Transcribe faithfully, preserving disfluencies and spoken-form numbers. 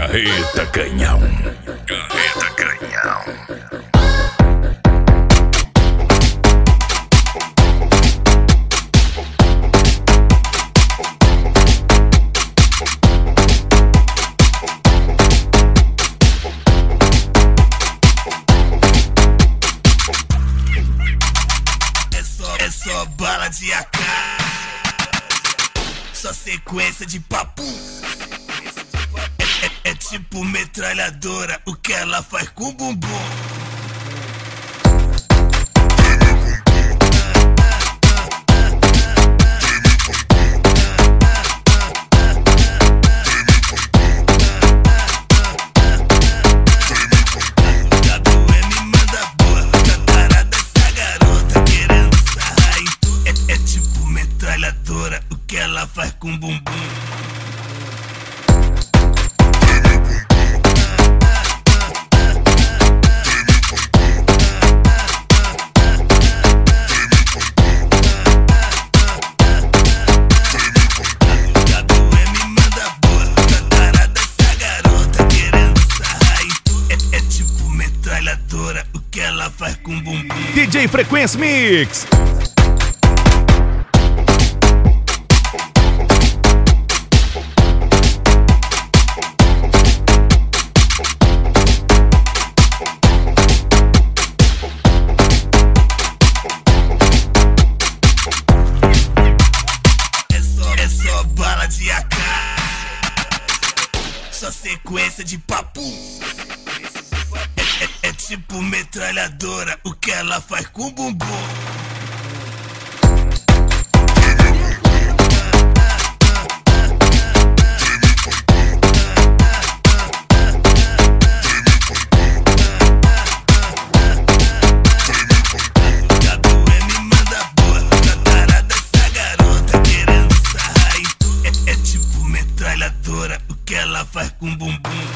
Carreta Canhão. Carreta Canhão. É só bala de A K, só sequência de papo. É, é, é tipo metralhadora, o que ela faz com o bumbum. O que ela faz com o bumbum. O que ela faz com o bumbum. D J Frequência Mix. É só bala de A K, só sequência de papo. É, é, é tipo metralhadora, o que ela faz com o bumbum. O que ela faz com o bumbum.